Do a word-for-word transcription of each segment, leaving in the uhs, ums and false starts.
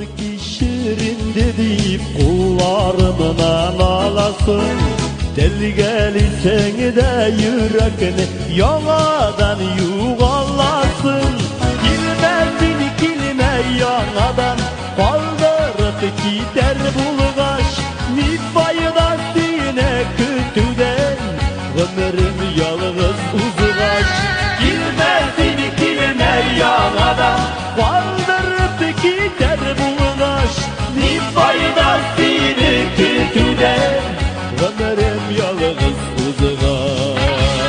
ki şirindir deyip kullarımdan alasın. Deli gelirsen de yürekini yanadan yuvalasın. Bilmezsin kilime yanadan kaldırıp gider bulgaç. Ne faydası ne kötüden ömrüm yalnız uzgaç. Bilmezsin kilime yanadan kaldırıp gider bulgaç. Ne faydası ne kötüden ömrüm yalnız uzgaç.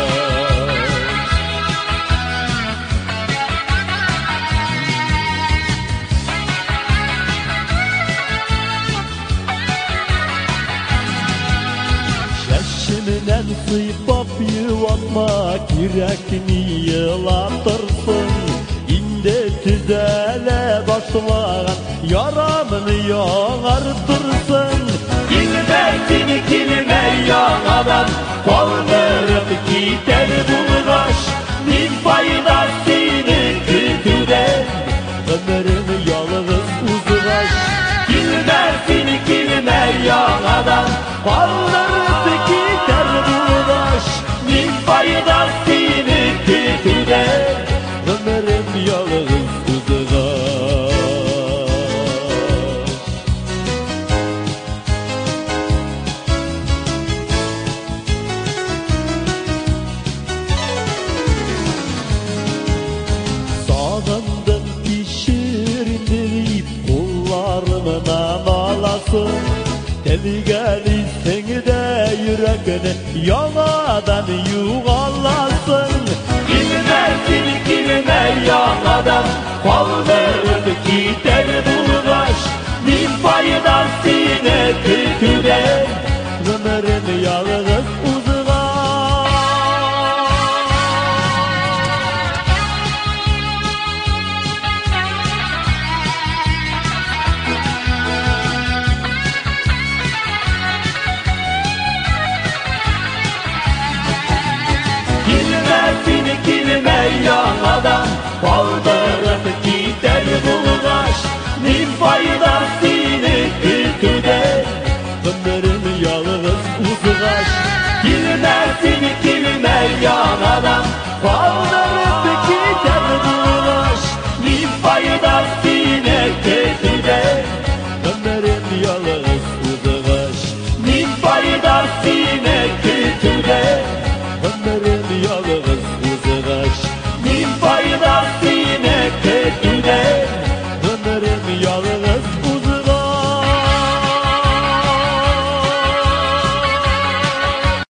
Şaşımdan sıйпап yuvatmak yürekini yılatırsın. İnde tüzele başlayan yaramını yağartırsın. Bilmezsin kilime yanadan kaldırıp gider bulgaç. Ne faydası ne kötüden ömrüm yalnız uzgaç. Bilmezsin kilime yanadan kaldırıp gider bulgaç. Ne faydası ne kötüden ömrüm yalnız uzgaç. Sağındım ki şirindirip kullarımdan alasın. Deli gelirsen de yürekini yanadan yuvalasın. Bilmezsin kilime yanadan kaldırıp gider bulgaç. Ne faydası ne kötüden ömrüm yalnız uzgaç. Bilmezsin kilime yanadan kaldırıp gider bulgaç. Ne faydası ne kötüden ömrüm yalnız uzgaç. Bilmezsin kilime yanadan kaldırıp gider bulgaç. Ne faydası ne kötüden ömrüm yalnız uzgaç. Ne faydası ne kötüden ömrüm yalnız uzgaç. Ne faydası ne kötüden ömrüm yalnız